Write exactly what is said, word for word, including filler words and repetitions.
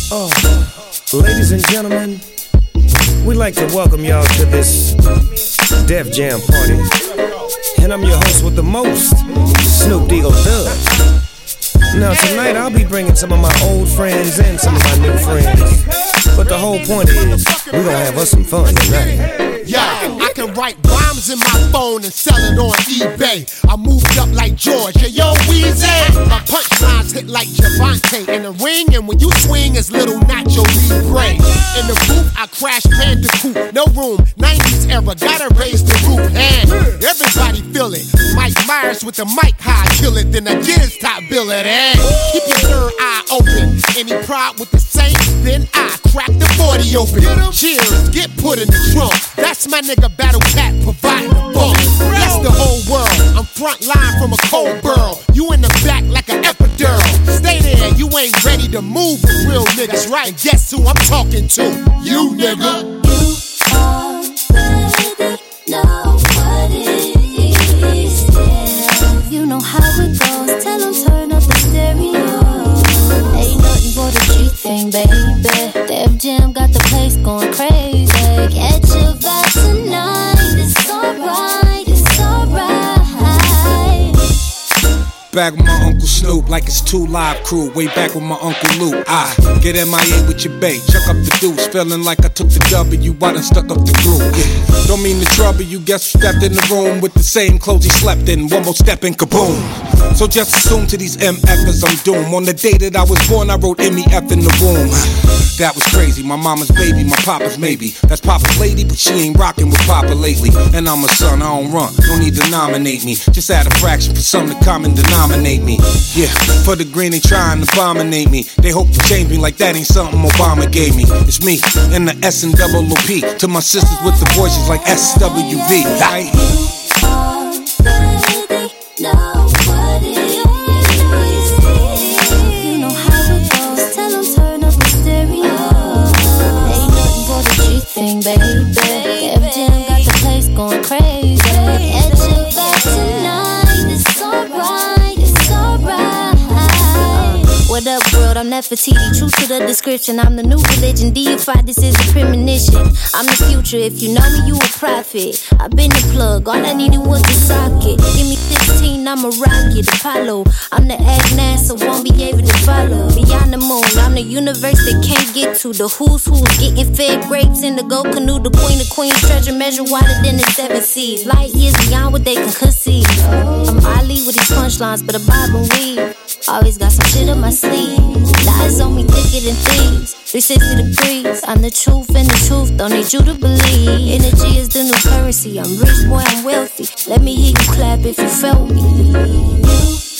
Oh, ladies and gentlemen, we'd like to welcome y'all to this Def Jam party. And I'm your host with the most, Snoop D-O Dub. Now tonight I'll be bringing some of my old friends and some of my new friends. But the whole point is, we're gonna have us some fun tonight. Yo, I can write rhymes in my phone and sell it on eBay. I moved up like George, yeah, yo, Weezy. My punchlines hit like Javante in the ring, and when you swing, it's little Nacho Libre. In the booth, I crash Bandicoot, no room, nineties era, gotta raise the roof. And everybody feel it. Mike Myers with the mic high, kill it, then again it's top billet. And keep your third eye open. Any pride with the Saints, then I crack the forty open. Cheers, get put in the trunk. That's my nigga Battle Cat providing the funk. That's the whole world. I'm front line from a cold burl. You in the back like an epidural. Stay there, you ain't ready to move with real niggas, right? And guess who I'm talking to? You, nigga. You already know what it is. Yeah. You know how it goes. Tell them turn up the stereo. Ain't nothing but a G thing, baby. Def Jam got the place going crazy. Catch your vibe tonight. It's alright, it's alright. Back with my Uncle Snoop like it's two live crew. Way back with my Uncle Luke. I get M I A with your bae, chuck up the deuce. Feeling like I took the W, I done stuck up the groove. Yeah. Don't mean to trouble you, guess who stepped in the room with the same clothes he slept in. One more step and kaboom. So just assume to these M F's I'm doomed. On the day that I was born, I wrote M E F in the womb. That was crazy, my mama's baby, my papa's maybe. That's Papa's lady, but she ain't rocking with Papa lately. And I'm a son, I don't run, no need to nominate me. Just add a fraction for something to common denominate me. Yeah, for the green they trying to abominate me. They hope to change me like that ain't something Obama gave me. It's me, and the S and double O P. To my sisters with the voices like S W V, right? You already know what it is. You know how it goes. Tell them turn up the stereo. Ain't nothing but a G thing, baby. Def Jam got the place going crazy. Catch your vibe tonight. It's alright, it's alright. What up, world? I'm Nefertiti. True to the description. I'm the new religion. Deified, this is a premonition. I'm the future. If you know me, you a prophet. I've been the plug. All I needed was the socket. Give me fifteen, I'm a rocket. Apollo. I'm the Agnes, so won't be able to follow. Beyond the moon, I'm the universe they can't get to. The who's who's getting fed grapes in the gold canoe. The queen of queens, treasure measure wider than the seven seas. Light years beyond what they can conceive. I'm Ali with these punchlines, but a bob and weave. Always got some shit up my sleeve. Lies on me thicker than thieves. three sixty degrees. I'm the truth and the truth. Don't need you to believe. Energy is the new currency. I'm rich, boy, I'm wealthy. Let me hear you clap if you felt me.